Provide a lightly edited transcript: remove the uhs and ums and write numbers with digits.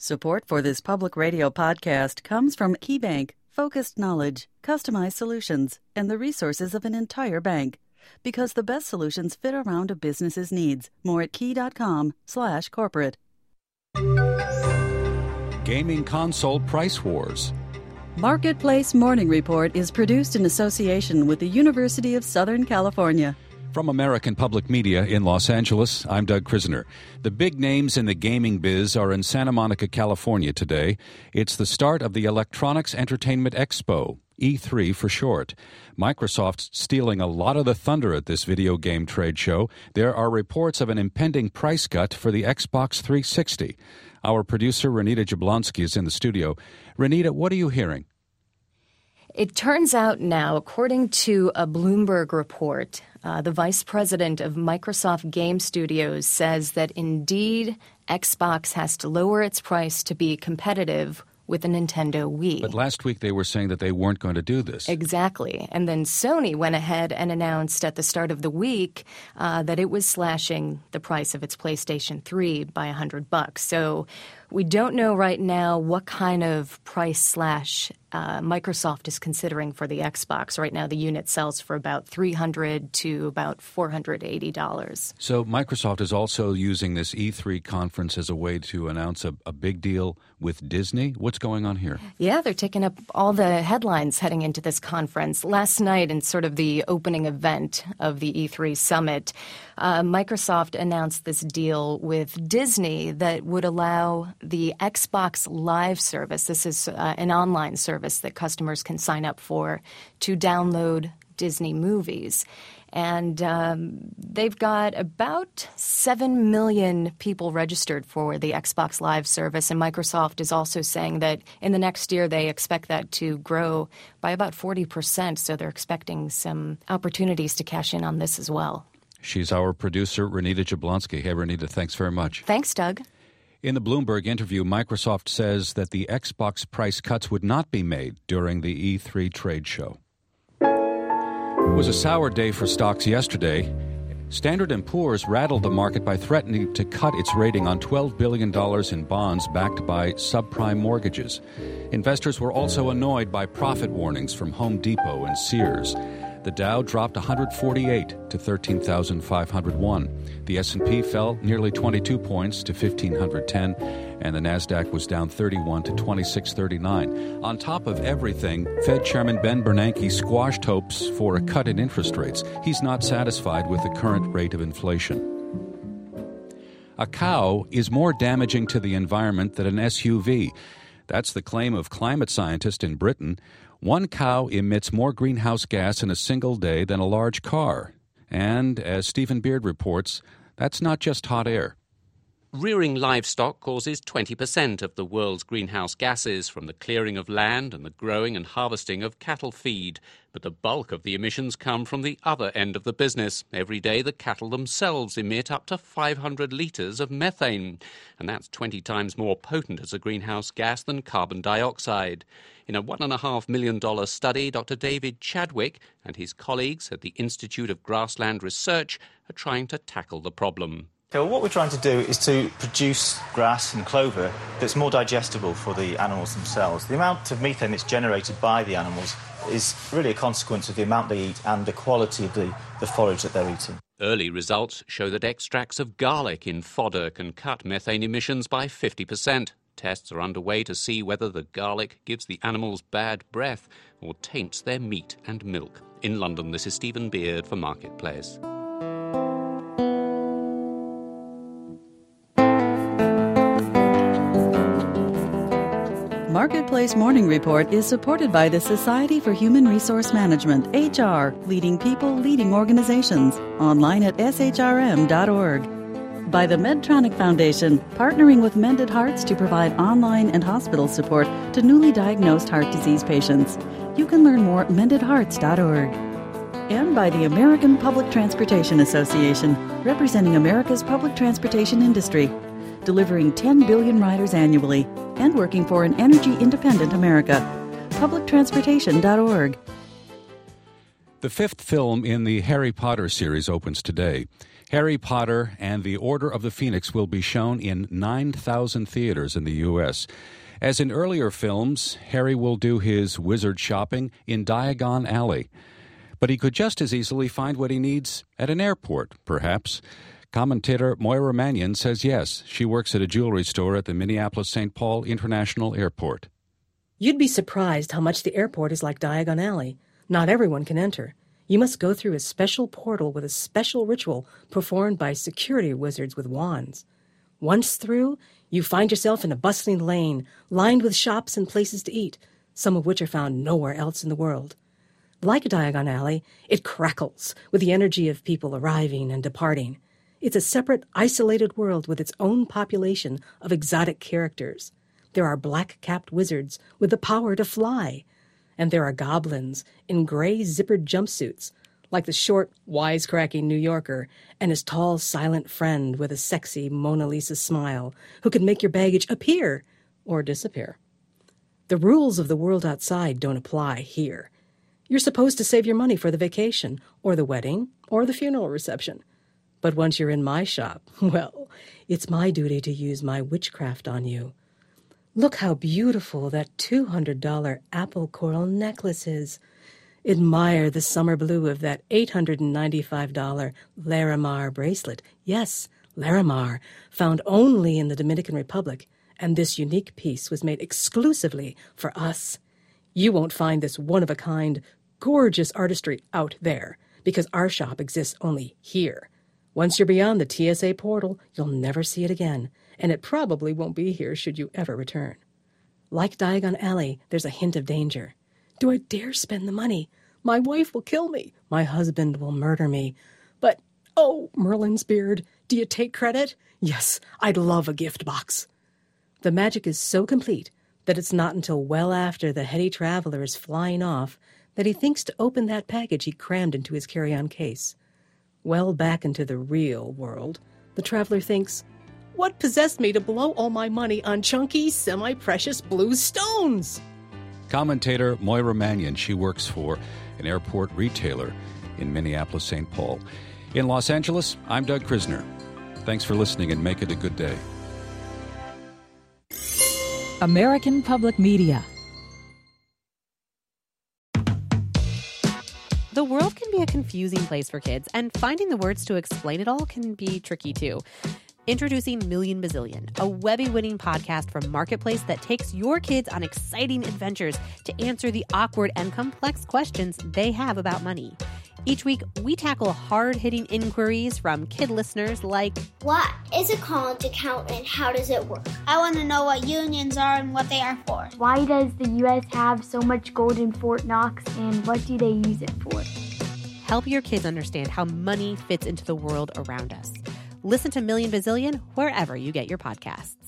Support for this public radio podcast comes from KeyBank, focused knowledge, customized solutions, and the resources of an entire bank. Because the best solutions fit around a business's needs. More at key.com/corporate. Gaming console price wars. Marketplace Morning Report is produced in association with the University of Southern California. From American Public Media in Los Angeles, I'm Doug Krisner. The big names in the gaming biz are in Santa Monica, California today. It's the start of the Electronics Entertainment Expo, E3 for short. Microsoft's stealing a lot of the thunder at this video game trade show. There are reports of an impending price cut for the Xbox 360. Our producer, Renita Jablonski, is in the studio. Renita, what are you hearing? It turns out now, according to a Bloomberg report, the vice president of Microsoft Game Studios says that indeed Xbox has to lower its price to be competitive with the Nintendo Wii. But last week they were saying that they weren't going to do this. Exactly. And then Sony went ahead and announced at the start of the week that it was slashing the price of its PlayStation 3 by $100. So we don't know right now what kind of price slash Microsoft is considering for the Xbox. Right now, the unit sells for about $300 to about $480. So Microsoft is also using this E3 conference as a way to announce a big deal with Disney. What's going on here? Yeah, they're taking up all the headlines heading into this conference. Last night, in sort of the opening event of the E3 summit, Microsoft announced this deal with Disney that would allow the Xbox Live service. This is an online service that customers can sign up for to download Disney movies. And they've got about 7 million people registered for the Xbox Live service. And Microsoft is also saying that in the next year, they expect that to grow by about 40%. So they're expecting some opportunities to cash in on this as well. She's our producer, Renita Jablonski. Hey, Renita, thanks very much. Thanks, Doug. In the Bloomberg interview, Microsoft says that the Xbox price cuts would not be made during the E3 trade show. It was a sour day for stocks yesterday. Standard & Poor's rattled the market by threatening to cut its rating on $12 billion in bonds backed by subprime mortgages. Investors were also annoyed by profit warnings from Home Depot and Sears. The Dow dropped 148 to 13,501. The S&P fell nearly 22 points to 1,510, and the Nasdaq was down 31 to 2639. On top of everything, Fed Chairman Ben Bernanke squashed hopes for a cut in interest rates. He's not satisfied with the current rate of inflation. A cow is more damaging to the environment than an SUV. That's the claim of climate scientists in Britain. One cow emits more greenhouse gas in a single day than a large car. And, as Stephen Beard reports, that's not just hot air. Rearing livestock causes 20% of the world's greenhouse gases from the clearing of land and the growing and harvesting of cattle feed. But the bulk of the emissions come from the other end of the business. Every day, the cattle themselves emit up to 500 litres of methane. And that's 20 times more potent as a greenhouse gas than carbon dioxide. In a $1.5 million study, Dr. David Chadwick and his colleagues at the Institute of Grassland Research are trying to tackle the problem. So what we're trying to do is to produce grass and clover that's more digestible for the animals themselves. The amount of methane that's generated by the animals is really a consequence of the amount they eat and the quality of the forage that they're eating. Early results show that extracts of garlic in fodder can cut methane emissions by 50%. Tests are underway to see whether the garlic gives the animals bad breath or taints their meat and milk. In London, this is Stephen Beard for Marketplace. Marketplace Morning Report is supported by the Society for Human Resource Management, HR, leading people, leading organizations. Online at shrm.org. By the Medtronic Foundation, partnering with Mended Hearts to provide online and hospital support to newly diagnosed heart disease patients. You can learn more at mendedhearts.org. And by the American Public Transportation Association, representing America's public transportation industry, delivering 10 billion riders annually, and working for an energy-independent America. Publictransportation.org. The fifth film in the Harry Potter series opens today. Harry Potter and the Order of the Phoenix will be shown in 9,000 theaters in the U.S. As in earlier films, Harry will do his wizard shopping in Diagon Alley. But he could just as easily find what he needs at an airport, perhaps. Commentator Moira Mannion says yes. She works at a jewelry store at the Minneapolis-St. Paul International Airport. You'd be surprised how much the airport is like Diagon Alley. Not everyone can enter. You must go through a special portal with a special ritual performed by security wizards with wands. Once through, you find yourself in a bustling lane, lined with shops and places to eat, some of which are found nowhere else in the world. Like Diagon Alley, it crackles with the energy of people arriving and departing. It's a separate, isolated world with its own population of exotic characters. There are black-capped wizards with the power to fly, and there are goblins in gray zippered jumpsuits, like the short, wisecracking New Yorker and his tall, silent friend with a sexy Mona Lisa smile who can make your baggage appear or disappear. The rules of the world outside don't apply here. You're supposed to save your money for the vacation, or the wedding, or the funeral reception. But once you're in my shop, well, it's my duty to use my witchcraft on you. Look how beautiful that $200 apple coral necklace is. Admire the summer blue of that $895 Larimar bracelet. Yes, Larimar, found only in the Dominican Republic, and this unique piece was made exclusively for us. You won't find this one-of-a-kind, gorgeous artistry out there, because our shop exists only here. Once you're beyond the TSA portal, you'll never see it again, and it probably won't be here should you ever return. Like Diagon Alley, there's a hint of danger. Do I dare spend the money? My wife will kill me. My husband will murder me. But, oh, Merlin's beard, do you take credit? Yes, I'd love a gift box. The magic is so complete that it's not until well after the heady traveler is flying off that he thinks to open that package he crammed into his carry-on case. Well back into the real world, the traveler thinks, what possessed me to blow all my money on chunky, semi-precious blue stones? Commentator Moira Mannion. She works for an airport retailer in Minneapolis-St. Paul. In Los Angeles, I'm Doug Krisner. Thanks for listening and make it a good day. American Public Media. The world can be a confusing place for kids, and finding the words to explain it all can be tricky too. Introducing Million Bazillion, a Webby-winning podcast from Marketplace that takes your kids on exciting adventures to answer the awkward and complex questions they have about money. Each week, we tackle hard-hitting inquiries from kid listeners like, what is a college account and how does it work? I want to know what unions are and what they are for. Why does the U.S. have so much gold in Fort Knox and what do they use it for? Help your kids understand how money fits into the world around us. Listen to Million Bazillion wherever you get your podcasts.